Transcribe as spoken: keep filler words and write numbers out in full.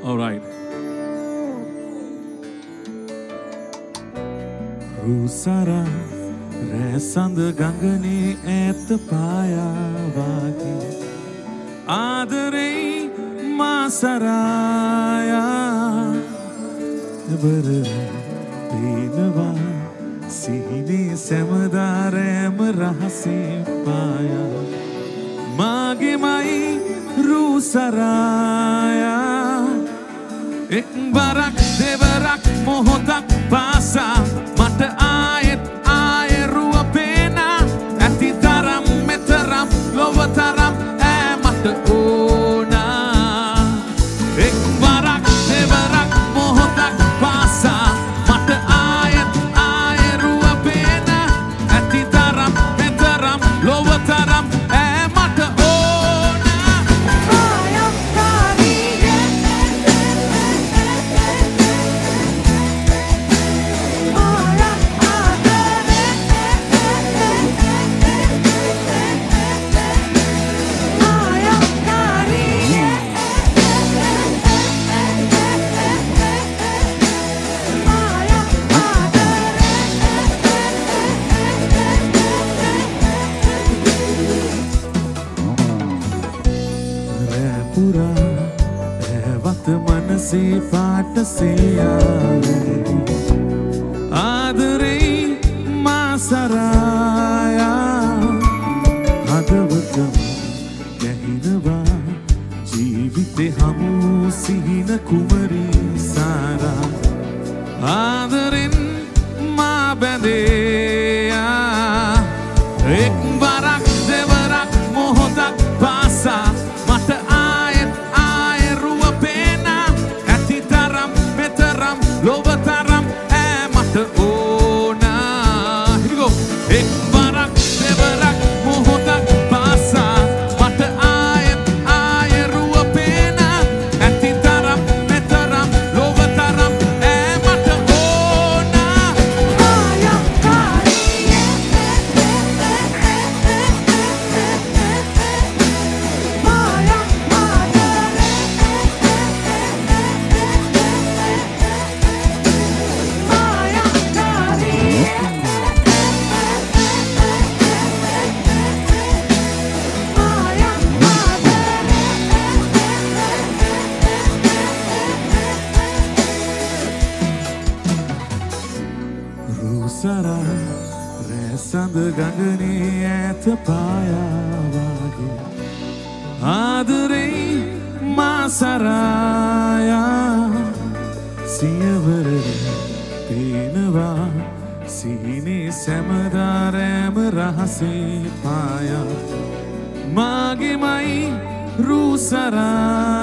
All right. Rusara resand gangane et paya wage ආදරේ මාසරායා බර පේනවා සිහිනේ සැමදාරෑම රහසේ පායා මාගෙමයි රූසරායා එක් බරක් දෙවරක් මොහොතක් පාසා මට ආයෙත් ආයෙරුව පේනා ඇති තරම් මෙතරම් ලොව තරම් ඈ මට ඕනා එක් බරක් දෙවරක් මොහොතක් පාසා මට ආයෙත් ආයෙරුව පේනා ඇති තරම් මෙතරම් ලොව තරම් ඈ මට मनसी पाट से आदरे मासराया हदवतम कहिनवा जीविते हमू सिहिन कुमरी सारा आदरिन मा बंदेया एक बारक देवरक मोहतक पासा मत आयत आयरुव पेना ඇති තරම් මෙතරම් ලොව තරම් ඈ මට ඕනා here we go එක් වරක් දෙවරක් මොහොතක් පාසා මට ආයෙත් ආයෙරුව පේනා ඇති තරම් මෙතරම් ලොව තරම් ඈ මට ඕනා Rusara resand gangane ඇත පායා වගේ ආදරේ මාසරායා සියවර පේනවා සිහිනේ සැමදාරෑම රහසේ පායා මාගෙමයි රූසරා